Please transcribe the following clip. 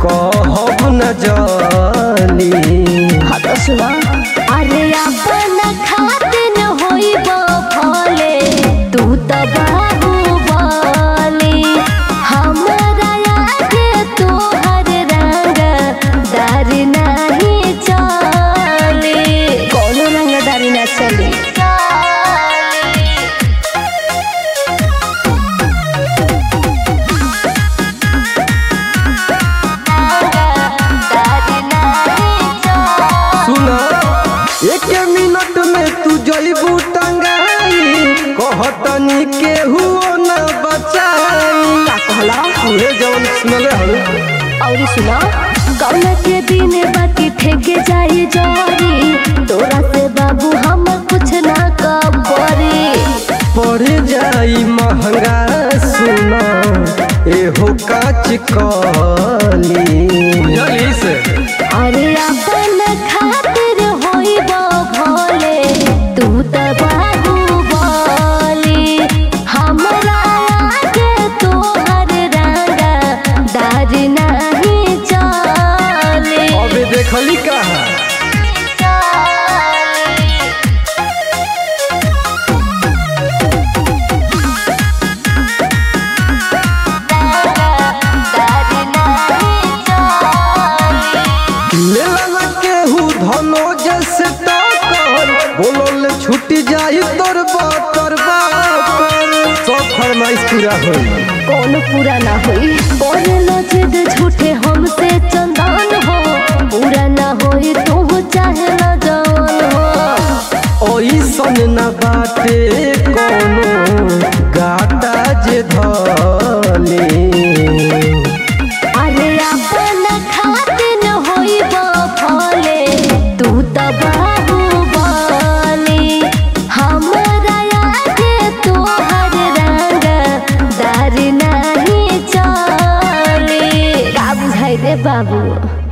कहब न जानी। हाँ तो सुना, अरे अपन खातिर होइब भले तू तो बाहुबली, हमरा आगे तोहर रंगदारी नहीं चली। कौनो रंगदारी ना चली। एक मिनट में तू जइबू टंगाई, कहतनी केहू न बचाई। का कहला? तुहे जवन सुनले हल। और सुना, कौन के दिन बाकी फेंके जाई जारी, तोरा से बाबू हम कुछ ना कबरी। पड़ जाई महंगा सुना एहो काच कली। बुझली से अरे अपन खातिर होइब भले तू तो बाहुबली, हमरा आगे तोहर रंगदारी नहीं चली। अबे देखली कहाँ बोलल छूट जाई तोर बाकर बाकर, सब फरमाइश पूरा होई। कौन पूरा ना होई, बोले न जिद झूठे हमसे चंदन हो, पूरा ना होई तू चाहे न जवान हो। ओइसन न बाटे कोनो गाटा जे धले। अरे अपन खातिर होइब भले तू तो बाहुबली, हमरा आगे तोहर रंगदारी नहीं चली। का बुझाई रे बाबू।